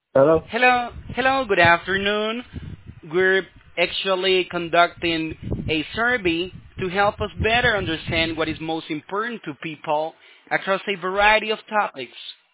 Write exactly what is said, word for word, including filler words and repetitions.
Hello? Hello, hello, good afternoon. We're actually conducting a survey to help us better understand what is most important to people across a variety of topics.